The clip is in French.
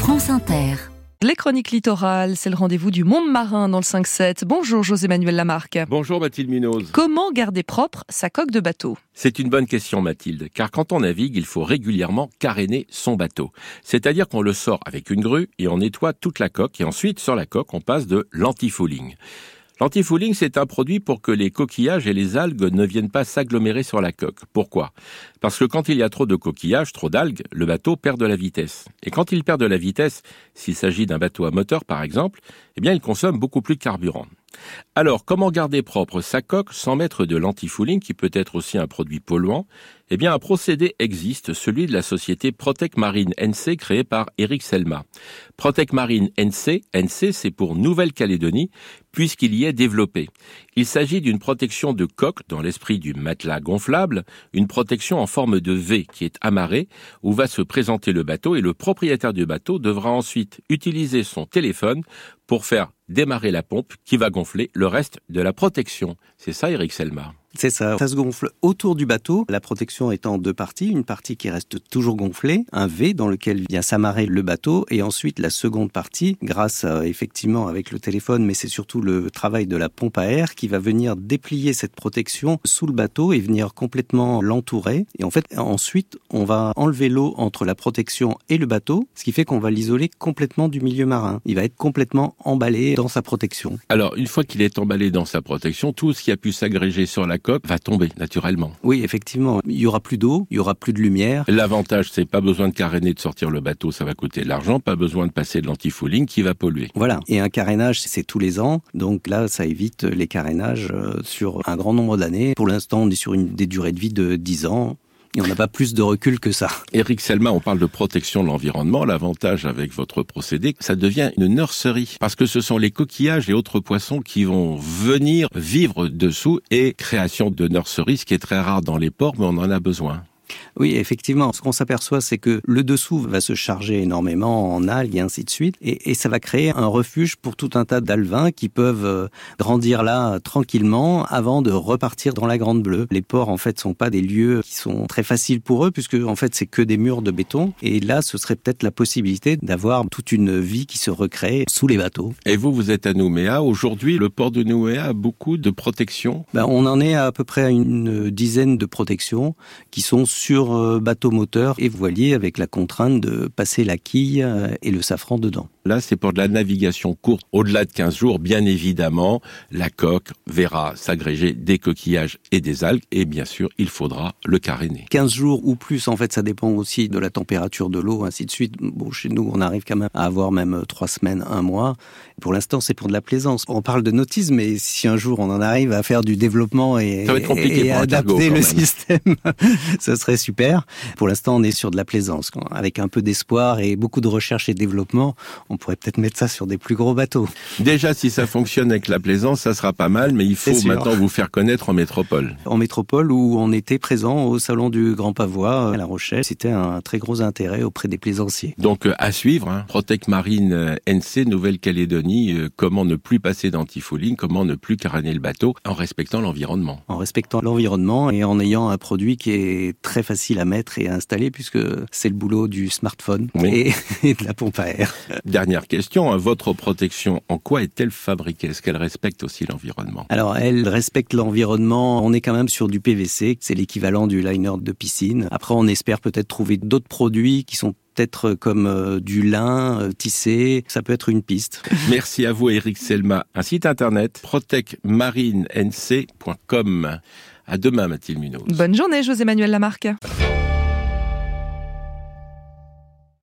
France Inter. Les chroniques littorales, c'est le rendez-vous du monde marin dans le 5-7. Bonjour José-Manuel Lamarque. Bonjour Mathilde Munoz. Comment garder propre sa coque de bateau ? C'est une bonne question Mathilde, car quand on navigue, il faut régulièrement caréner son bateau. C'est-à-dire qu'on le sort avec une grue et on nettoie toute la coque et ensuite sur la coque on passe de l'antifouling. L'antifouling, c'est un produit pour que les coquillages et les algues ne viennent pas s'agglomérer sur la coque. Pourquoi ? Parce que quand il y a trop de coquillages, trop d'algues, le bateau perd de la vitesse. Et quand il perd de la vitesse, s'il s'agit d'un bateau à moteur par exemple, eh bien il consomme beaucoup plus de carburant. Alors, comment garder propre sa coque sans mettre de l'antifouling, qui peut être aussi un produit polluant ? Eh bien, un procédé existe, celui de la société Protec Marine NC, créée par Eric Selma. Protec Marine NC, c'est pour Nouvelle-Calédonie, puisqu'il y est développé. Il s'agit d'une protection de coque dans l'esprit du matelas gonflable, une protection en forme de V qui est amarrée, où va se présenter le bateau, et le propriétaire du bateau devra ensuite utiliser son téléphone pour faire démarrer la pompe qui va gonfler le reste de la protection. C'est ça, Eric Selma. C'est ça. Ça se gonfle autour du bateau, la protection étant en deux parties. Une partie qui reste toujours gonflée, un V dans lequel vient s'amarrer le bateau, et ensuite la seconde partie, grâce effectivement avec le téléphone, mais c'est surtout le travail de la pompe à air qui va venir déplier cette protection sous le bateau et venir complètement l'entourer. Et en fait, ensuite, on va enlever l'eau entre la protection et le bateau, ce qui fait qu'on va l'isoler complètement du milieu marin. Il va être complètement emballé dans sa protection. Alors, une fois qu'il est emballé dans sa protection, tout ce qui a pu s'agréger sur la coque va tomber naturellement. Oui, effectivement. Il y aura plus d'eau, il y aura plus de lumière. L'avantage, c'est pas besoin de caréner, de sortir le bateau, ça va coûter de l'argent, pas besoin de passer de l'antifouling qui va polluer. Voilà. Et un carénage, c'est tous les ans. Donc là, ça évite les carénages sur un grand nombre d'années. Pour l'instant, on est sur des durées de vie de 10 ans. Et on n'a pas plus de recul que ça. Eric Selma, on parle de protection de l'environnement. L'avantage avec votre procédé, ça devient une nurserie. Parce que ce sont les coquillages et autres poissons qui vont venir vivre dessous, et création de nurserie, ce qui est très rare dans les ports, mais on en a besoin. Oui, effectivement. Ce qu'on s'aperçoit, c'est que le dessous va se charger énormément en algues et ainsi de suite. Et ça va créer un refuge pour tout un tas d'alevins qui peuvent grandir là tranquillement avant de repartir dans la Grande Bleue. Les ports, en fait, sont pas des lieux qui sont très faciles pour eux, puisque, en fait, c'est que des murs de béton. Et là, ce serait peut-être la possibilité d'avoir toute une vie qui se recrée sous les bateaux. Et vous êtes à Nouméa. Aujourd'hui, le port de Nouméa a beaucoup de protections. On en est à peu près à une dizaine de protections qui sont sur bateau moteur et voilier, avec la contrainte de passer la quille et le safran dedans. Là, c'est pour de la navigation courte, au-delà de 15 jours. Bien évidemment, la coque verra s'agréger des coquillages et des algues, et bien sûr, il faudra le caréner. 15 jours ou plus, en fait, ça dépend aussi de la température de l'eau, ainsi de suite. Bon, chez nous, on arrive quand même à avoir même 3 semaines, 1 mois. Pour l'instant, c'est pour de la plaisance. On parle de nautisme, mais si un jour on en arrive à faire du développement et adapter le système, ça serait super. Pour l'instant, on est sur de la plaisance. Avec un peu d'espoir et beaucoup de recherche et développement, on pourrait peut-être mettre ça sur des plus gros bateaux. Déjà, si ça fonctionne avec la plaisance, ça sera pas mal, mais il faut maintenant vous faire connaître en métropole. En métropole, où on était présent au salon du Grand Pavois à La Rochelle, c'était un très gros intérêt auprès des plaisanciers. Donc, à suivre, Protec Marine NC, Nouvelle-Calédonie, comment ne plus passer d'antifouling, comment ne plus caréner le bateau en respectant l'environnement. En respectant l'environnement et en ayant un produit qui est très facile à mettre et à installer, puisque c'est le boulot du smartphone et de la pompe à air. Dernière question, votre protection, en quoi est-elle fabriquée ? Est-ce qu'elle respecte aussi l'environnement ? Alors, elle respecte l'environnement. On est quand même sur du PVC, c'est l'équivalent du liner de piscine. Après, on espère peut-être trouver d'autres produits qui sont peut-être comme du lin tissé, ça peut être une piste. Merci à vous Eric Selma. Un site internet, protecmarinenc.com. À demain Mathilde Munoz. Bonne journée José-Manuel Lamarque.